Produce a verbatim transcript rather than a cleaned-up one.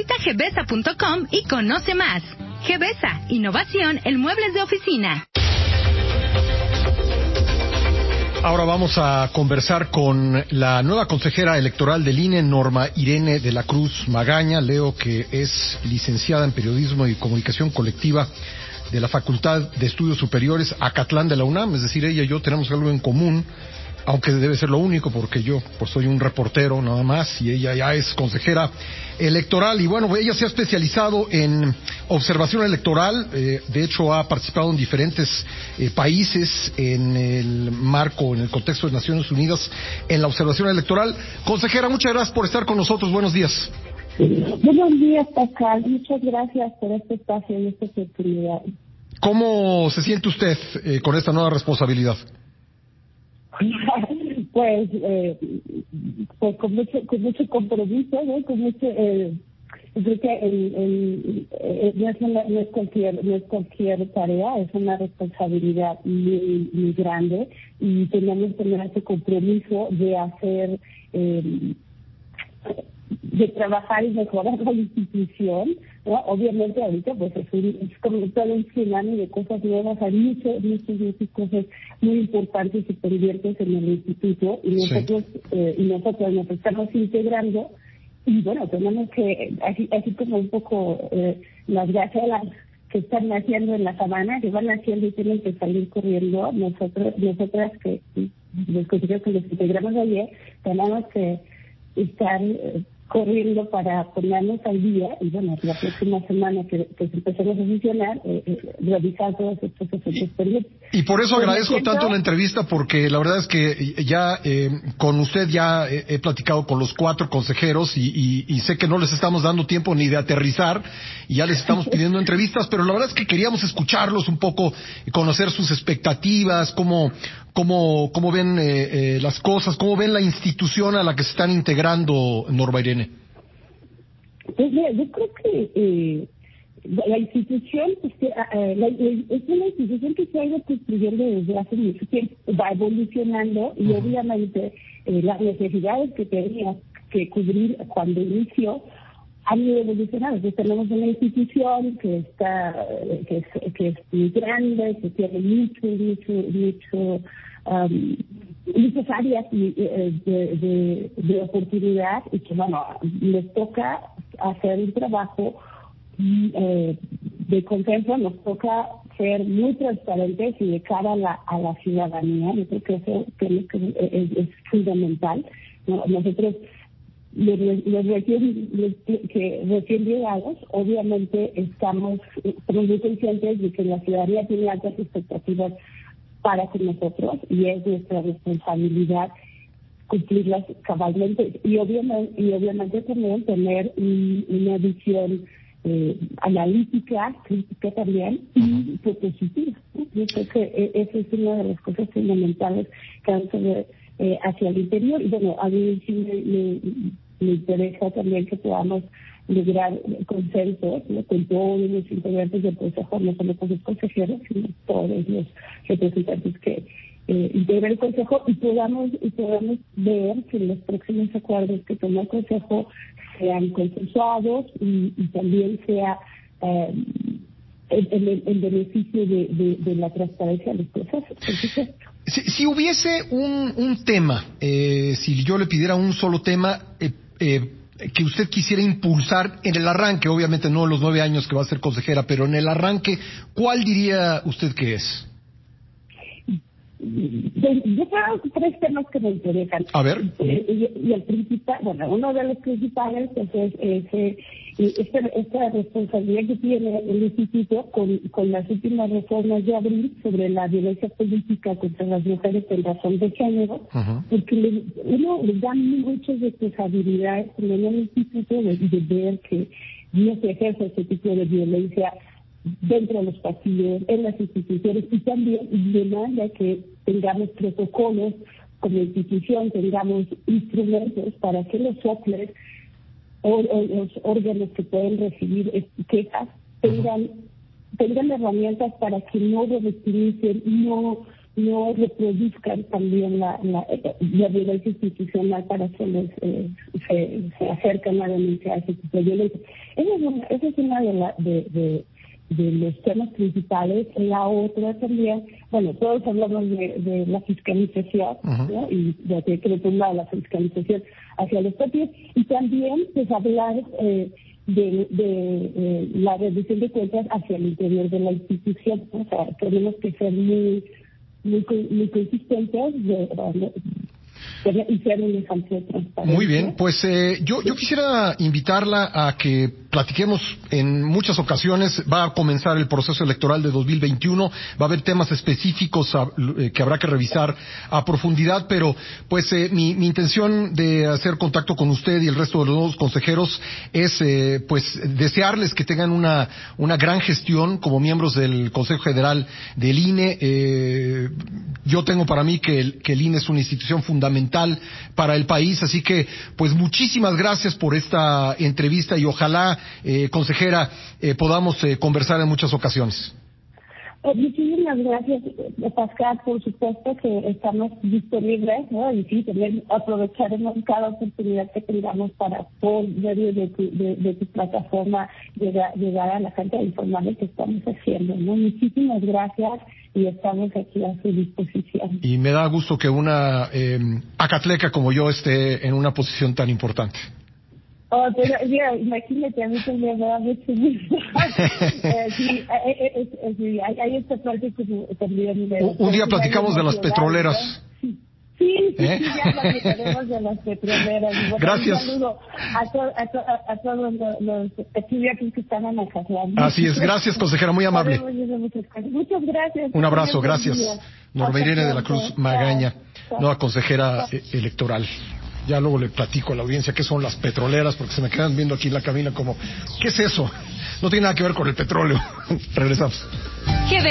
Visita gebesa punto com y conoce más. Gebesa, innovación en muebles de oficina. Ahora vamos a conversar con la nueva consejera electoral del I N E, Norma Irene de la Cruz Magaña. Leo que es licenciada en Periodismo y Comunicación Colectiva de la Facultad de Estudios Superiores Acatlán de la UNAM. Es decir, ella y yo tenemos algo en común, aunque debe ser lo único, porque yo pues soy un reportero nada más y ella ya es consejera electoral. Y bueno, ella se ha especializado en observación electoral, eh, de hecho ha participado en diferentes eh, países en el marco, en el contexto de Naciones Unidas, en la observación electoral. Consejera, muchas gracias por estar con nosotros, buenos días. Buenos días, Pascal, muchas gracias por este espacio y esta oportunidad. ¿Cómo se siente usted eh, con esta nueva responsabilidad? Pues, eh, pues con mucho, con mucho compromiso, ¿no? Con mucho, eh, creo que el, el, el, no, es una, no es cualquier, no es cualquier tarea, es una responsabilidad muy, muy grande y tenemos que tener ese compromiso de hacer, eh, de trabajar y mejorar la institución, ¿no? Obviamente ahorita pues es, un, es como todo un tsunami de cosas nuevas, hay muchas, muchas, muchas cosas muy importantes y pendientes en el instituto y nosotros, sí. eh, y nosotros nos estamos integrando y bueno, tenemos que, así, así como un poco eh, las gacelas que están naciendo en la sabana, que van naciendo y tienen que salir corriendo, nosotros, nosotras que los consejeros que nos integramos ayer, tenemos que estar eh, corriendo para ponernos al día y bueno, la próxima semana que, que empecemos a funcionar, eh, eh, revisar todos estos efectos pendientes. Y por eso pues agradezco siento... tanto la entrevista, porque la verdad es que ya eh, con usted ya he, he platicado con los cuatro consejeros y, y, y sé que no les estamos dando tiempo ni de aterrizar y ya les estamos pidiendo entrevistas, pero la verdad es que queríamos escucharlos un poco, conocer sus expectativas, cómo cómo cómo ven eh, eh, las cosas, cómo ven la institución a la que se están integrando, Norma Irene. Pues mira, yo creo que eh, la institución pues, que, eh, la, la, es una institución que se ha ido construyendo desde hace mucho tiempo, va evolucionando y uh-huh. obviamente eh, las necesidades que tenía que cubrir cuando inició han ido evolucionando. Entonces tenemos una institución que está que es, que es muy grande, que tiene mucho, mucho, mucho um, muchas áreas de, de, de, de oportunidad y que bueno, les toca hacer un trabajo eh, de consenso, nos toca ser muy transparentes y de cara a la, a la ciudadanía. Yo creo que eso creo que es, es fundamental, ¿no? Nosotros los, los recién, los que recién llegados, obviamente estamos, estamos muy conscientes de que la ciudadanía tiene altas expectativas para con nosotros y es nuestra responsabilidad cumplirlas cabalmente y obviamente, y obviamente también tener un, una visión eh, analítica, crítica también y propositiva, ¿no? Yo creo que esa es una de las cosas fundamentales que vamos a ver eh, hacia el interior y bueno, a mí sí me, me, me interesa también que podamos lograr consenso, ¿no? Con todos los integrantes del Consejo, no solo con los consejeros, sino todos los representantes que eh, integran el Consejo y podamos y podamos ver que los próximos acuerdos que toma el Consejo sean consensuados y, y también sea eh, el, el, el beneficio de, de, de la transparencia de los procesos, por supuesto. Si, si hubiese un, un tema, eh, si yo le pidiera un solo tema eh, eh, que usted quisiera impulsar en el arranque, obviamente no en los nueve años que va a ser consejera, pero en el arranque, ¿cuál diría usted que es? Yo creo que tres temas que me interesan. A ver. Y, y el principal, bueno, uno de los principales pues, es, es, es esta, esta responsabilidad que tiene el Instituto con, con las últimas reformas de abril sobre la violencia política contra las mujeres en razón de género, uh-huh. porque le, uno les da muchas responsabilidades en el Instituto de, de ver que no se ejerce ese tipo de violencia dentro de los partidos, en las instituciones y también demanda que tengamos protocolos como institución, tengamos instrumentos para que los soples o, o los órganos que pueden recibir quejas tengan, tengan herramientas para que no revictimicen, no, no reproduzcan también la, la, la violencia institucional para que les, eh, se, se acercan a denunciar ese tipo de violencia. Esa es una, esa es una de, la, de, de, de los temas principales. La otra también, bueno, todos hablamos de, de la fiscalización, uh-huh. ¿no? Y de que creo que una de la fiscalización hacia los propios, y también pues hablar eh, de, de eh, la rendición de cuentas hacia el interior de la institución. O sea, tenemos que ser muy muy, muy consistentes de, de, de, y ser un ejemplo de transparencia. Muy bien, pues eh, yo, yo quisiera invitarla a que platiquemos en muchas ocasiones. Va a comenzar el proceso electoral de dos mil veintiuno, va a haber temas específicos a, eh, que habrá que revisar a profundidad, pero pues eh, mi, mi intención de hacer contacto con usted y el resto de los nuevos consejeros es eh, pues desearles que tengan una, una gran gestión como miembros del Consejo General del I N E. Eh, yo tengo para mí que el, que el I N E es una institución fundamental para el país, así que pues muchísimas gracias por esta entrevista y ojalá Eh, consejera, eh, podamos eh, conversar en muchas ocasiones. Eh, muchísimas gracias, Pascal. Por supuesto que estamos disponibles, ¿no? Y sí, también aprovecharemos cada oportunidad que tengamos para, por medio de tu, de, de tu plataforma, llegar, llegar a la cantidad de informarles que estamos haciendo, ¿no? Muchísimas gracias y estamos aquí a su disposición. Y me da gusto que una eh, acatleca como yo esté en una posición tan importante. Oh, pero ya, imagínate, a mí también me da mucho gusto. eh, sí, eh, eh, eh, sí, hay, hay esta parte como también de... Un, un día platicamos de las petroleras. ¿No? Sí, sí, ¿Eh? sí, ya platicaremos de las petroleras. Bueno, gracias. Un saludo a, to, a, to, a, a todos los, los estudiantes que están en la casa. Así es, gracias, consejera, muy amable. Muchas gracias. Un abrazo, gracias. Norma Irene de la Cruz Magaña, nueva consejera electoral. Ya luego le platico a la audiencia qué son las petroleras, porque se me quedan viendo aquí en la cabina como, ¿qué es eso? No tiene nada que ver con el petróleo. Regresamos.